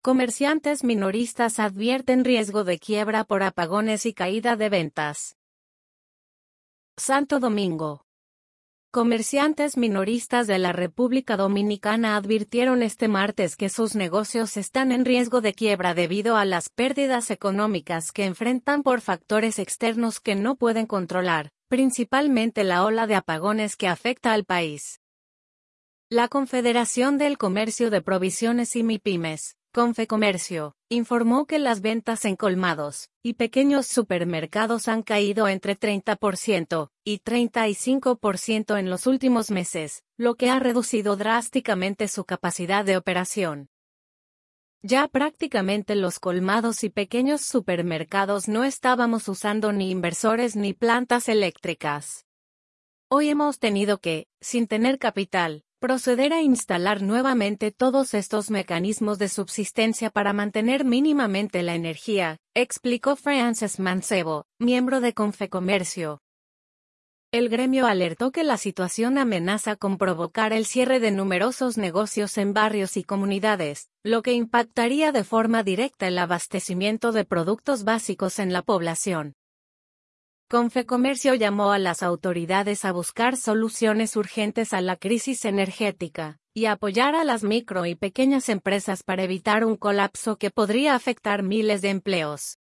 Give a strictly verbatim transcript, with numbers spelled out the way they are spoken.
Comerciantes minoristas advierten riesgo de quiebra por apagones y caída de ventas. Santo Domingo. Comerciantes minoristas de la República Dominicana advirtieron este martes que sus negocios están en riesgo de quiebra debido a las pérdidas económicas que enfrentan por factores externos que no pueden controlar, principalmente la ola de apagones que afecta al país. La Confederación del Comercio de Provisiones y MIPYMES, Confecomercio, informó que las ventas en colmados y pequeños supermercados han caído entre treinta por ciento y treinta y cinco por ciento en los últimos meses, lo que ha reducido drásticamente su capacidad de operación. Ya prácticamente los colmados y pequeños supermercados no estábamos usando ni inversores ni plantas eléctricas. Hoy hemos tenido que, sin tener capital, proceder a instalar nuevamente todos estos mecanismos de subsistencia para mantener mínimamente la energía, explicó Frances Mancebo, miembro de Confecomercio. El gremio alertó que la situación amenaza con provocar el cierre de numerosos negocios en barrios y comunidades, lo que impactaría de forma directa el abastecimiento de productos básicos en la población. Confecomercio llamó a las autoridades a buscar soluciones urgentes a la crisis energética y a apoyar a las micro y pequeñas empresas para evitar un colapso que podría afectar miles de empleos.